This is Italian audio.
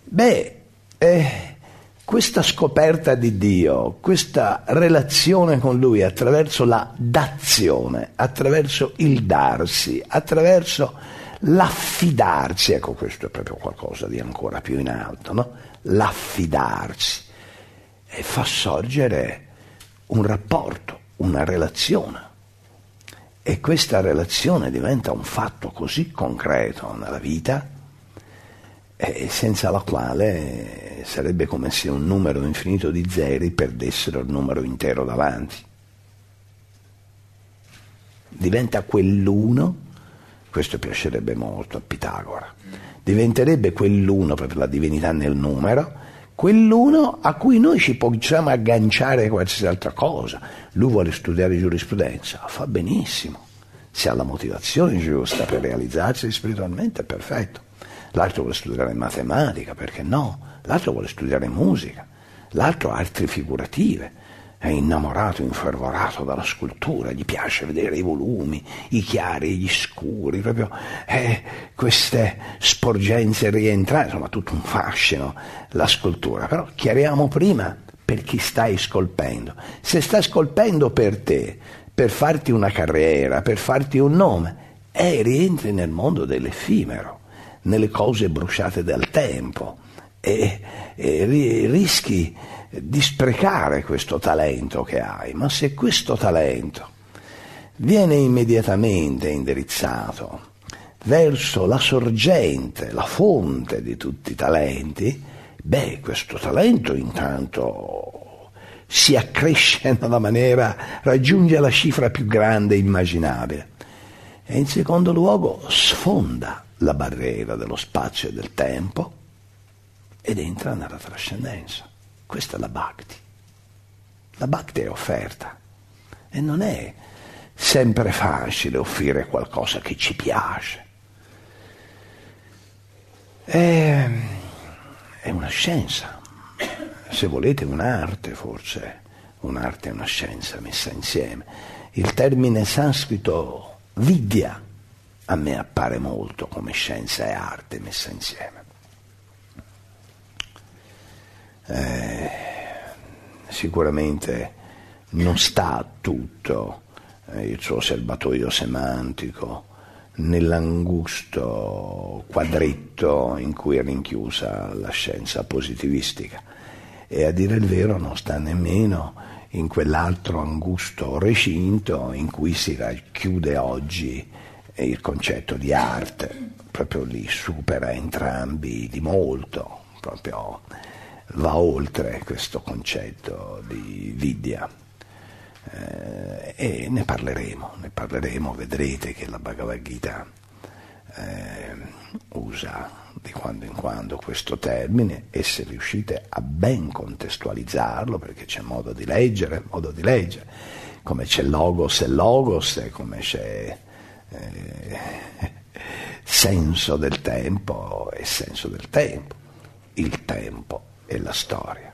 Beh, questa scoperta di Dio, questa relazione con Lui attraverso la dazione, attraverso il darsi, attraverso l'affidarsi, ecco, questo è proprio qualcosa di ancora più in alto, no? L'affidarsi, e fa sorgere un rapporto, una relazione, e questa relazione diventa un fatto così concreto nella vita, senza la quale sarebbe come se un numero infinito di zeri perdessero il numero intero davanti. Diventa quell'uno, questo piacerebbe molto a Pitagora, diventerebbe quell'uno, proprio la divinità nel numero, quell'uno a cui noi ci possiamo agganciare qualsiasi altra cosa. Lui vuole studiare giurisprudenza, fa benissimo, se ha la motivazione giusta per realizzarsi spiritualmente, è perfetto. L'altro vuole studiare matematica, perché no? L'altro vuole studiare musica, l'altro arti figurative, è innamorato, infervorato dalla scultura, gli piace vedere i volumi, i chiari, gli scuri, proprio queste sporgenze rientranti, insomma tutto un fascino la scultura. Però chiariamo prima per chi stai scolpendo. Se stai scolpendo per te, per farti una carriera, per farti un nome, rientri nel mondo dell'effimero, nelle cose bruciate dal tempo, e rischi di sprecare questo talento che hai. Ma se questo talento viene immediatamente indirizzato verso la sorgente, la fonte di tutti i talenti, questo talento intanto si accresce nella maniera, raggiunge la cifra più grande immaginabile, e in secondo luogo sfonda la barriera dello spazio e del tempo ed entra nella trascendenza. Questa è la Bhakti. La Bhakti è offerta, e non è sempre facile offrire qualcosa che ci piace. È una scienza, se volete un'arte, forse un'arte è una scienza messa insieme. Il termine sanscrito vidya a me appare molto come scienza e arte messa insieme. Sicuramente non sta tutto il suo serbatoio semantico nell'angusto quadretto in cui è rinchiusa la scienza positivistica, e a dire il vero non sta nemmeno in quell'altro angusto recinto in cui si racchiude oggi il concetto di arte. Proprio lì supera entrambi di molto, proprio va oltre questo concetto di vidya, e ne parleremo, vedrete che la Bhagavad Gita usa di quando in quando questo termine, e se riuscite a ben contestualizzarlo, perché c'è modo di leggere, come c'è logos e logos, e come c'è senso del tempo e senso del tempo, il tempo e la storia.